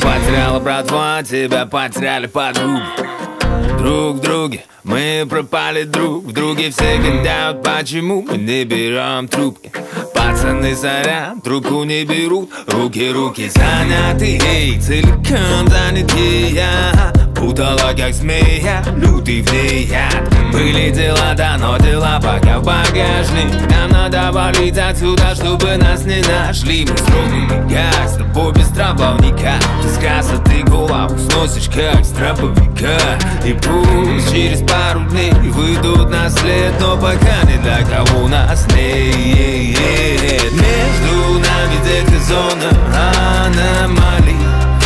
потеряла братва, тебя потеряли подруги. Друг в друге мы пропали друг в друге. Все гадают, почему мы не берем трубки. Пацаны, сорян, трубку не берут. Руки заняты, эй, целиком заняты. Я путала, как змея, лютый влияет. Были дела, да, но дела пока в багажник. Нам надо валить отсюда, чтобы нас не нашли. Мы строгими, как с тобой без травовника. Ты с красоты голову сносишь, как с траповика. И пусть через пару дней выйдут на след, но пока ни для кого нас нет. Между нами детка зона аномалий,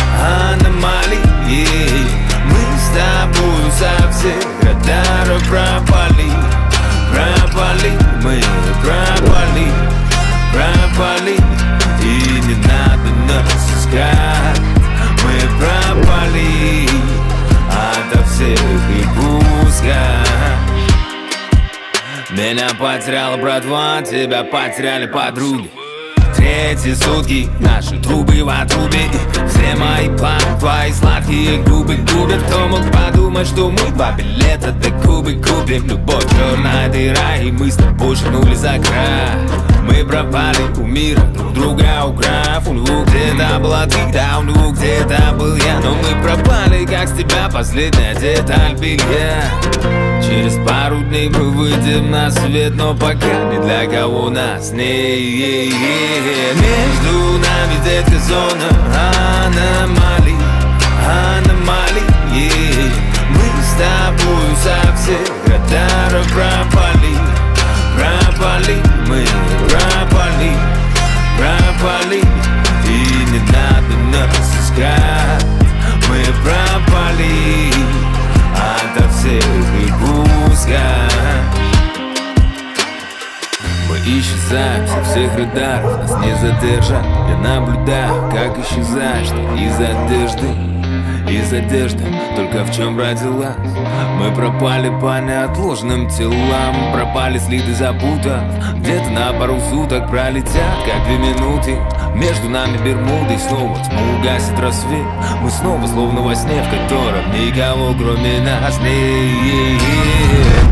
мы с тобой со всех радаров пропали. Мы пропали, и не надо нас искать. Мы пропали ото всех и пускай. Меня потеряла братва, тебя потеряли подруги. Третьи сутки, наши трубы в отрубе. Все мои планы, твои сладкие губы губят. Кто мог подумать, что мы 2 билета до Кубы купим? Любовь черная дыра, и мы с тобой шагнули за край. Мы пропали у мира, друг друга украв. У него где-то была ты, да у него где-то был я. Но мы пропали, как с тебя последняя деталь белья. Через пару дней мы выйдем на свет, но пока ни для кого нас нет. Между нами детка зона аномалий, мы с тобой со всех радаров пропали. Мы пропали, и не надо нас искать. Мы пропали ото всех и пускай. Мы исчезаем со всех радаров, нас не задержат. Я наблюдаю, как исчезаешь ты из одежды, только в чем родилась. Мы пропали по неотложным телам, пропали следы запутав. Где-то на пару суток пролетят, как 2 минуты. Между нами Бермуды, снова тьму гасит рассвет. Мы снова словно во сне, в котором никого кроме нас нет.